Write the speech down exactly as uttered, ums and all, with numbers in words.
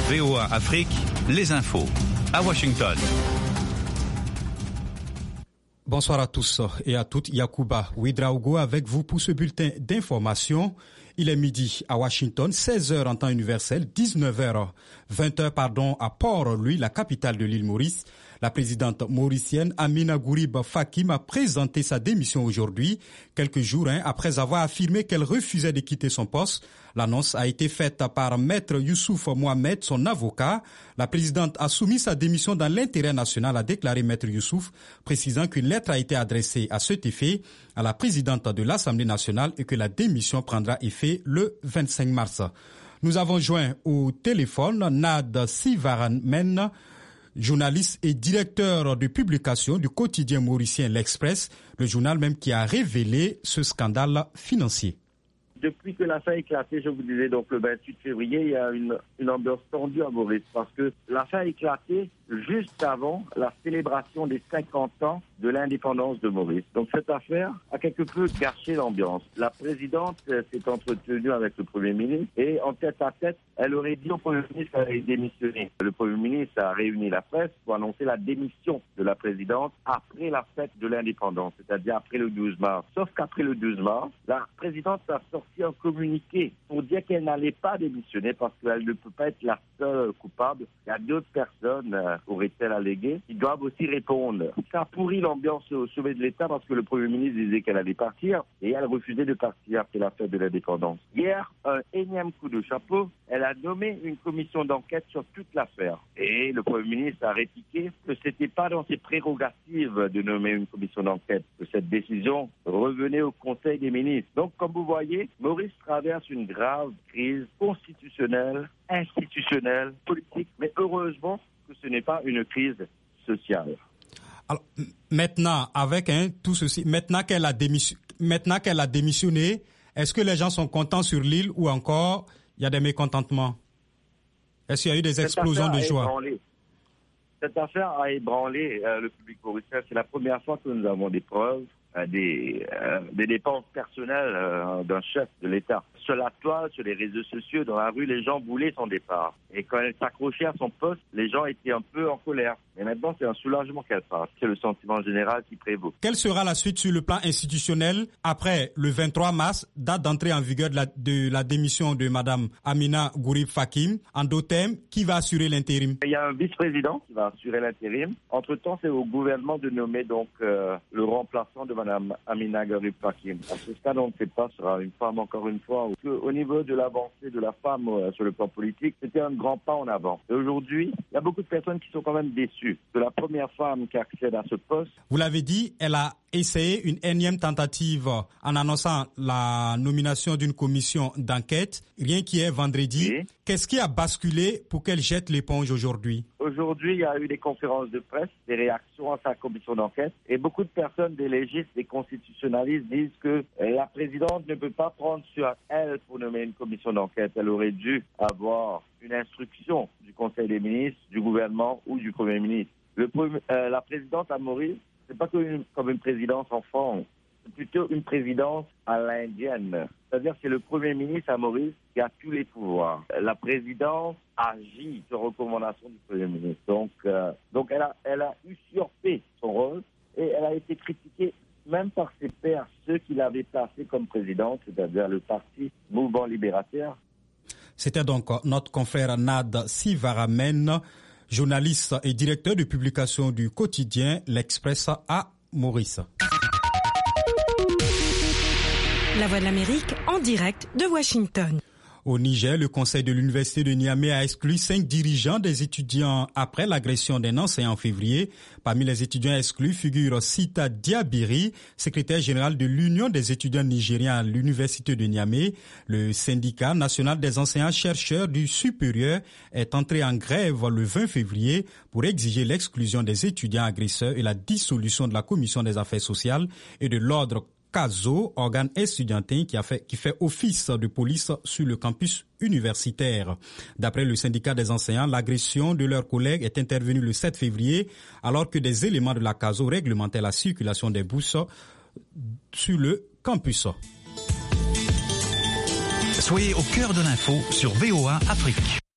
V O A Afrique, les infos. À Washington. Bonsoir à tous et à toutes. Yacouba Ouedraogo avec vous pour ce bulletin d'information. Il est midi à Washington, seize heures en temps universel, dix-neuf heures, vingt heures pardon, à Port-Louis, la capitale de l'île Maurice. La présidente mauricienne Amina Gourib Fakim a présenté sa démission aujourd'hui, quelques jours hein, après avoir affirmé qu'elle refusait de quitter son poste. L'annonce a été faite par Maître Youssouf Mohamed, son avocat. La présidente a soumis sa démission dans l'intérêt national, a déclaré Maître Youssouf, précisant qu'une lettre a été adressée à cet effet à la présidente de l'Assemblée nationale et que la démission prendra effet le vingt-cinq mars. Nous avons joint au téléphone Nad Sivaramen, journaliste et directeur de publication du quotidien mauricien L'Express, le journal même qui a révélé ce scandale financier. Depuis que l'affaire a éclaté, je vous disais donc le vingt-huit février, il y a une, une ambiance tendue à Maurice parce que l'affaire a éclaté juste avant la célébration des cinquante ans de l'indépendance de Maurice. Donc cette affaire a quelque peu gâché l'ambiance. La présidente s'est entretenue avec le Premier ministre et en tête à tête, elle aurait dit au Premier ministre qu'elle allait démissionner. Le Premier ministre a réuni la presse pour annoncer la démission de la présidente après la fête de l'indépendance, c'est-à-dire après le douze mars. Sauf qu'après le douze mars, la présidente a sorti un communiqué pour dire qu'elle n'allait pas démissionner parce qu'elle ne peut pas être la seule coupable. Il y a d'autres personnes, euh, aurait-elle allégué, qui doivent aussi répondre. Ça a pourri l'ambiance au sommet de l'État parce que le Premier ministre disait qu'elle allait partir et elle refusait de partir après la fête de l'indépendance. Hier, un énième coup de chapeau, elle a nommé une commission d'enquête sur toute l'affaire. Et le Premier ministre a répliqué que c'était pas dans ses prérogatives de nommer une commission d'enquête, que cette décision revenait au Conseil des ministres. Donc, comme vous voyez, Maurice traverse une grave crise constitutionnelle, institutionnelle, politique, mais heureusement que ce n'est pas une crise sociale. Alors, maintenant, avec hein, tout ceci, maintenant qu'elle a démission, maintenant qu'elle a démissionné, est-ce que les gens sont contents sur l'île ou encore il y a des mécontentements? Est-ce qu'il y a eu des explosions de joie? Ébranlé. Cette affaire a ébranlé euh, le public mauricien. C'est la première fois que nous avons des preuves euh, des, euh, des dépenses personnelles euh, d'un chef de l'État. Sur la toile, sur les réseaux sociaux, dans la rue, les gens voulaient son départ. Et quand elle s'accrochait à son poste, les gens étaient un peu en colère. Et maintenant, c'est un soulagement qu'elle parte. C'est le sentiment général qui prévaut. Quelle sera la suite sur le plan institutionnel après le vingt-trois mars, date d'entrée en vigueur de la, de la démission de Mme Amina Gourib Fakim? En d'autres termes, qui va assurer l'intérim? Il y a un vice-président qui va assurer l'intérim. Entre-temps, c'est au gouvernement de nommer donc euh, le remplaçant de Mme Amina Gourib Fakim. À ce stade, on ne sait pas, ce sera une femme encore une fois. Au niveau de l'avancée de la femme euh, sur le plan politique, c'était un grand pas en avant. Et aujourd'hui, il y a beaucoup de personnes qui sont quand même déçues. C'est la première femme qui accède à ce poste. Vous l'avez dit, elle a essayé une énième tentative en annonçant la nomination d'une commission d'enquête, rien qui est vendredi. Oui. Qu'est-ce qui a basculé pour qu'elle jette l'éponge aujourd'hui? Aujourd'hui, il y a eu des conférences de presse, des réactions à sa commission d'enquête et beaucoup de personnes, des légistes, des constitutionnalistes disent que la présidente ne peut pas prendre sur elle pour nommer une commission d'enquête. Elle aurait dû avoir une instruction du Conseil des ministres, du gouvernement ou du Premier ministre. Le, euh, la présidente à Maurice, c'est pas comme une, comme une présidence en France, c'est plutôt une présidence à l'indienne. C'est-à-dire que c'est le Premier ministre à Maurice qui a tous les pouvoirs. La présidence agit sur recommandation du Premier ministre. Donc, euh, donc elle a, elle a usurpé son rôle et elle a été critiquée même par ses pairs, ceux qui l'avaient placée comme présidente, c'est-à-dire le parti Mouvement Libérateur. C'était donc notre confrère Nad Sivaramen, journaliste et directeur de publication du quotidien L'Express à Maurice. La Voix de l'Amérique en direct de Washington. Au Niger, le conseil de l'université de Niamey a exclu cinq dirigeants des étudiants après l'agression d'un enseignant en février. Parmi les étudiants exclus figure Sita Diabiri, secrétaire général de l'Union des étudiants nigériens à l'université de Niamey. Le syndicat national des enseignants-chercheurs du supérieur est entré en grève le vingt février pour exiger l'exclusion des étudiants agresseurs et la dissolution de la commission des affaires sociales et de l'ordre CASO, organe estudiantin qui, a fait, qui fait office de police sur le campus universitaire. D'après le syndicat des enseignants, l'agression de leurs collègues est intervenue le sept février alors que des éléments de la CASO réglementaient la circulation des bus sur le campus. Soyez au cœur de l'info sur V O A Afrique.